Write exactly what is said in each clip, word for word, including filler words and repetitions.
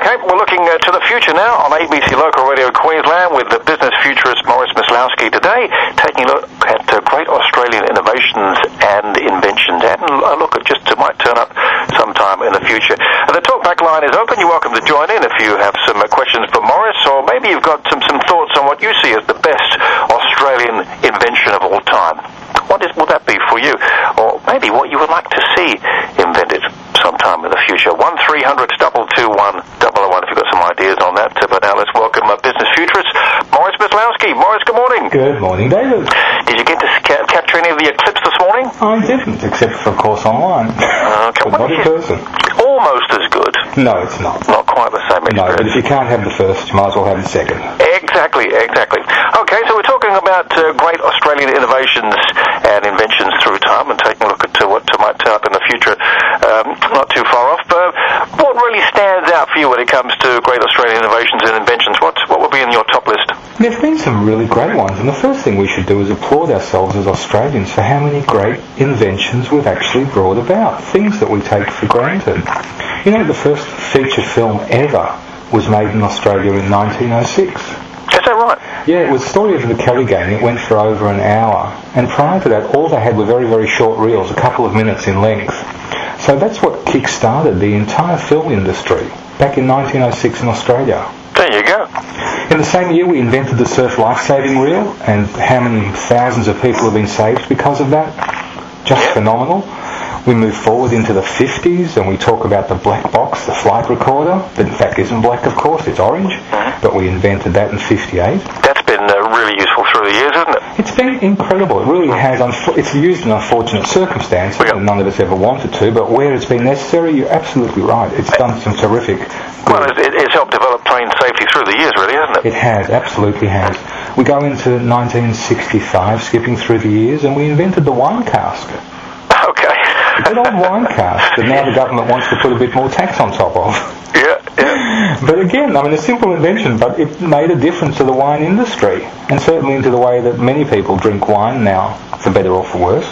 Okay, we're looking uh, to the future now on A B C Local Radio Queensland with the business futurist Morris Myslowski today, taking a look at uh, great Australian innovations and inventions, and a look at just uh, might turn up sometime in the future. Uh, the talkback line is open. You're welcome to join in if you have some uh, questions for Morris, or maybe you've got some, some thoughts on what you see as the best Australian invention of all time. What is, will that be for you? Or maybe what you would like to see invented sometime in the future. one three hundred two two one zero zero one if you've got some ideas on that. But now let's welcome a business futurist, Morris Myslowski. Morris, good morning. Good morning, David. Did you get to ca- capture any of the eclipse this morning? I didn't, except for, of course, online. Okay, but not in person. Almost as good. No, it's not. Not quite the same experience. No, but if you can't have the first, you might as well have the second. Exactly, exactly. Okay, so we're talking about uh, great Australian innovations and inventions through time, and taking a look at uh, what might turn up in the future, um, not too far off. But what really stands out for you when it comes to great Australian innovations and inventions? What what would be in your top list? There's been some really great ones, and the first thing we should do is applaud ourselves as Australians for how many great inventions we've actually brought about, things that we take for granted. You know, the first feature film ever was made in Australia in nineteen oh six. Is that right? Yeah, it was the story of the Kelly Gang. It went for over an hour. And prior to that, all they had were very, very short reels, a couple of minutes in length. So that's what kick-started the entire film industry back in nineteen oh six in Australia. There you go. In the same year, we invented the surf life-saving reel, and how many thousands of people have been saved because of that? Just yep. Phenomenal. We move forward into the fifties, and we talk about the black box, the flight recorder, that in fact isn't black, of course, it's orange, mm-hmm. but we invented that in fifty-eight. That's been uh, really useful through the years, isn't it? It's been incredible. It really has. Unfo- it's used in unfortunate circumstances, yep. and none of us ever wanted to, but where it's been necessary, you're absolutely right. It's done some terrific good. Well, it, it's helped develop plane safety through the years, really, hasn't it? It has, absolutely has. We go into nineteen sixty-five, skipping through the years, and we invented the wine cask. Okay. A good old wine cask that now the government wants to put a bit more tax on top of. Yeah, yeah. But again, I mean, a simple invention, but it made a difference to the wine industry, and certainly into the way that many people drink wine now, for better or for worse.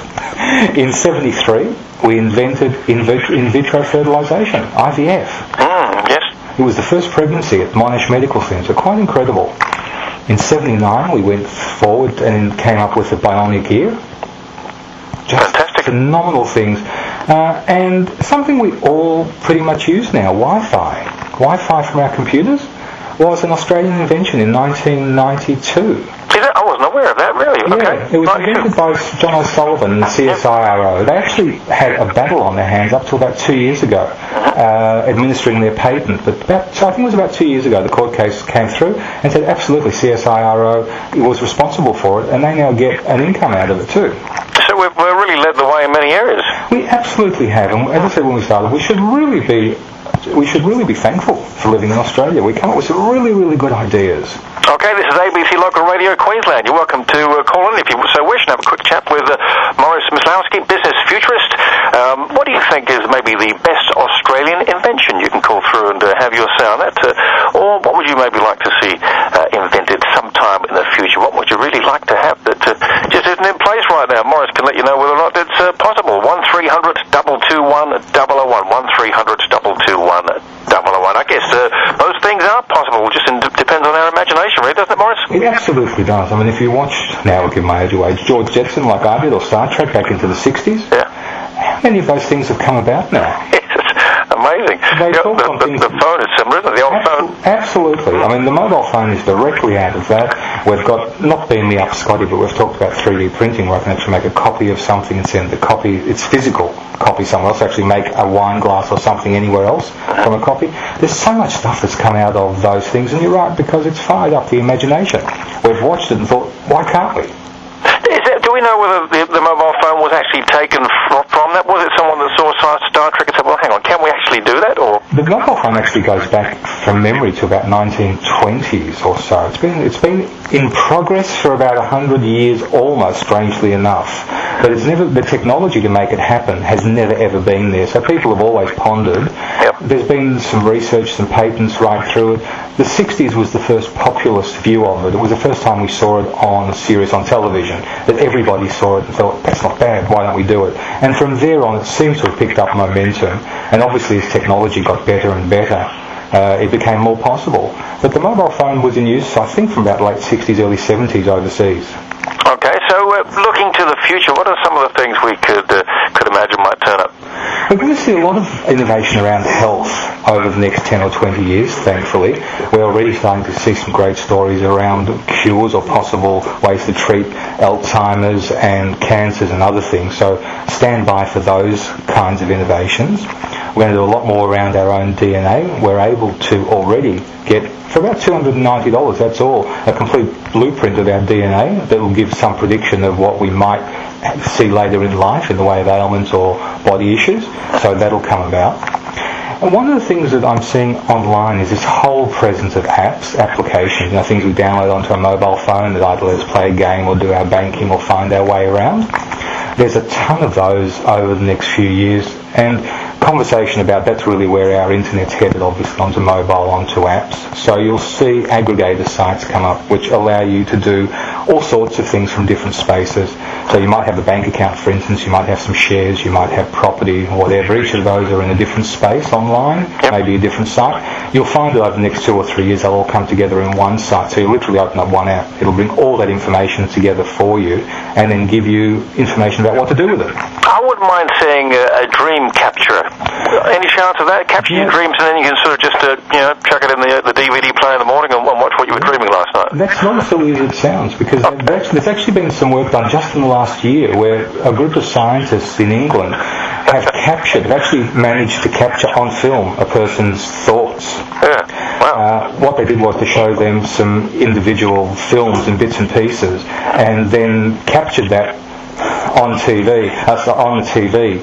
In seventy-three, we invented in vitro, in vitro fertilisation, I V F. Mm, yes. It was the first pregnancy at Monash Medical Centre, quite incredible. In seventy-nine, we went forward and came up with the bionic ear. Just fantastic. Phenomenal things. Uh, and something we all pretty much use now, Wi-Fi. Wi-Fi from our computers was an Australian invention in nineteen ninety-two. Is it? I wasn't aware of that, really. Yeah, okay. It was right, invented yeah. by John O'Sullivan and C S I R O. They actually had a battle on their hands up to about two years ago, uh, administering their patent. But about, so I think it was about two years ago the court case came through and said absolutely C S I R O was responsible for it, and they now get an income out of it too. So we've, we've really led the way in many areas. We absolutely have, and as I said when we started, we should really be we should really be thankful for living in Australia. We come up with some really, really good ideas. Okay, this is A B C Local Radio Queensland. You're welcome to uh, call in if you so wish and have a quick chat with uh, Morris Myslowski, business futurist. Um, what do you think is maybe the best Australian invention? You can call through and uh, have your say on that. Uh, or what would you maybe like to see uh, invented sometime in the future? What would you really like to have that uh, just isn't in place right now? Morris can let you know whether or not it's uh, possible. one three hundred two two one zero zero one. one three hundred two two one zero zero one. I guess uh, most things are possible. Just in, depends on our imagination, really, doesn't it, Morris? It absolutely does. I mean, if you watched, now we'll give my age away, George Jetson like I did, or Star Trek back into the sixties, yeah. How many of those things have come about now? Yes, it's amazing. They yeah, talk the, on the, things the phone is similar, isn't it? The old Absol- phone. Absolutely. I mean, the mobile phone is directly out of that. We've got, not beam me up, Scotty, but we've talked about three D printing, where I can actually make a copy of something and send the copy, it's physical copy somewhere else, actually make a wine glass or something anywhere else from a copy. There's so much stuff that's come out of those things, and you're right, because it's fired up the imagination. We've watched it and thought, why can't we? Is it, do we know whether the, the mobile phone was actually taken from, from that? Was it someone that saw Star Trek and said, well, hang on, can we actually do that? Or the mobile phone actually goes back from memory to about nineteen twenties or so. It's been it's been in progress for about a hundred years, almost, strangely enough. But it's never the technology to make it happen has never ever been there. So people have always pondered. Yep. There's been some research, some patents right through it. The sixties was the first populist view of it. It was the first time we saw it on a series on television, that everybody saw it and thought, that's not bad, why don't we do it? And from there on, it seems to have picked up momentum. And obviously as technology got better and better, uh, it became more possible. But the mobile phone was in use, I think, from about late sixties, early seventies overseas. Okay, so uh, looking to the future, what are some of the things we could uh, could imagine might turn up? We're going to see a lot of innovation around health over the next ten or twenty years, thankfully. We're already starting to see some great stories around cures or possible ways to treat Alzheimer's and cancers and other things. So stand by for those kinds of innovations. We're going to do a lot more around our own D N A. We're able to already get, for about two hundred ninety dollars, that's all, a complete blueprint of our D N A that will give some prediction of what we might see later in life in the way of ailments or body issues. So that'll come about. And one of the things that I'm seeing online is this whole presence of apps, applications, you know, things we download onto a mobile phone that either let us play a game or do our banking or find our way around. There's a ton of those over the next few years, and conversation about that's really where our internet's headed, obviously, onto mobile, onto apps. So you'll see aggregator sites come up which allow you to do all sorts of things from different spaces. So you might have a bank account, for instance, you might have some shares, you might have property, whatever. Each of those are in a different space online, yep. Maybe a different site. You'll find that over the next two or three years they'll all come together in one site. So you literally open up one app. It'll bring all that information together for you and then give you information about what to do with it. I wouldn't mind seeing a, a dream capturer. Any chance of that? Capture yeah. your dreams and then you can sort of just uh, you know chuck it in the, the D V D player in the morning and watch what you were dreaming last night. That's not so easy as it sounds, because oh. there's actually been some work done just in the last year where a group of scientists in England have captured, have actually managed to capture on film a person's thoughts. Yeah. Wow. Uh, what they did was to show them some individual films and bits and pieces, and then captured that on T V, uh, so on the T V,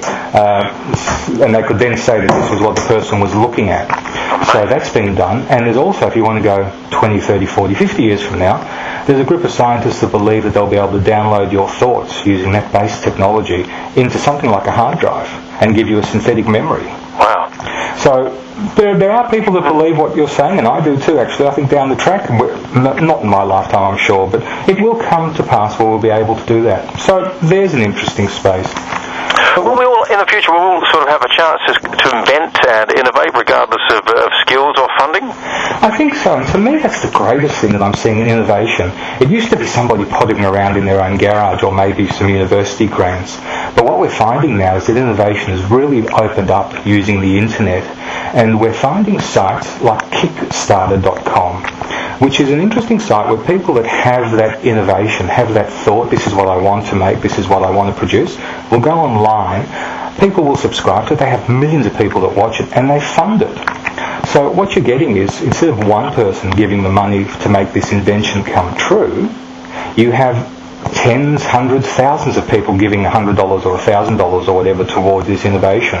uh, and they could then say that this was what the person was looking at. So that's been done, and there's also, if you want to go twenty, thirty, forty, fifty years from now, there's a group of scientists that believe that they'll be able to download your thoughts using that base technology into something like a hard drive and give you a synthetic memory. Wow. So there, there are people that believe what you're saying, and I do too, actually. I think down the track, not in my lifetime, I'm sure, but it will come to pass where we'll be able to do that. So there's an interesting space. Well, we will, in the future, we will sort of have a chance to, to invent and innovate regardless of, of skills or funding? I think so, and to me that's the greatest thing that I'm seeing in innovation. It used to be somebody pottering around in their own garage or maybe some university grants. But what we're finding now is that innovation has really opened up using the internet, and we're finding sites like Kickstarter dot com, which is an interesting site where people that have that innovation, have that thought, this is what I want to make, this is what I want to produce, will go online, people will subscribe to it, they have millions of people that watch it, and they fund it. So what you're getting is, instead of one person giving the money to make this invention come true, you have tens, hundreds, thousands of people giving one hundred dollars or one thousand dollars or whatever towards this innovation.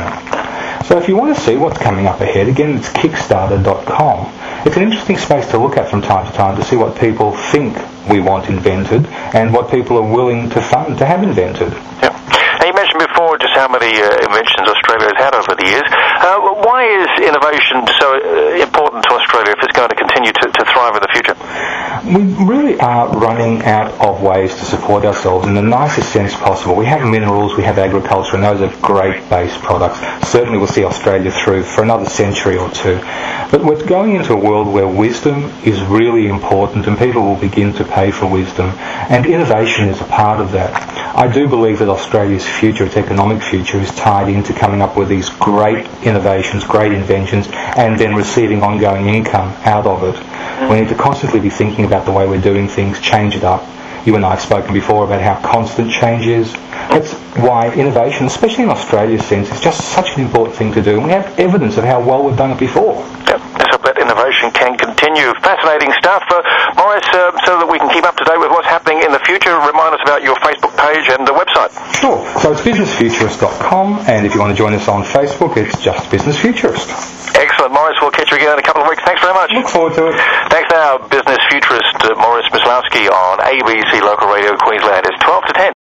So if you want to see what's coming up ahead, again, it's Kickstarter dot com. It's an interesting space to look at from time to time to see what people think we want invented and what people are willing to fund to have invented. Yep. Now, you mentioned before just how many uh, inventions Australia has had over the years. Uh, why is innovation so uh, important to Australia if it's going to continue to, to thrive in the future? We really are running out of ways to support ourselves in the nicest sense possible. We have minerals, we have agriculture, and those are great base products. Certainly we'll see Australia through for another century or two. But we're going into a world where wisdom is really important and people will begin to pay for wisdom. And innovation is a part of that. I do believe that Australia's future, its economic future, is tied into coming up with these great innovations, great inventions, and then receiving ongoing income out of it. We need to constantly be thinking about the way we're doing things, change it up. You and I have spoken before about how constant change is. That's why innovation, especially in Australia's sense, is just such an important thing to do. And we have evidence of how well we've done it before. Yep, let's hope that innovation can continue. Fascinating stuff. Uh, Maurice, uh, so that we can keep up to date with what's happening in the future, remind us about your Facebook page and the website. Sure. So it's business futurist dot com, and if you want to join us on Facebook, it's just Business Futurist. Excellent, Maurice. We'll catch you again in a couple of weeks. Thanks very much. Look forward to it. Thanks now, business futurist uh, Maurice Myslowski on A B C Local Radio Queensland. It's twelve to ten.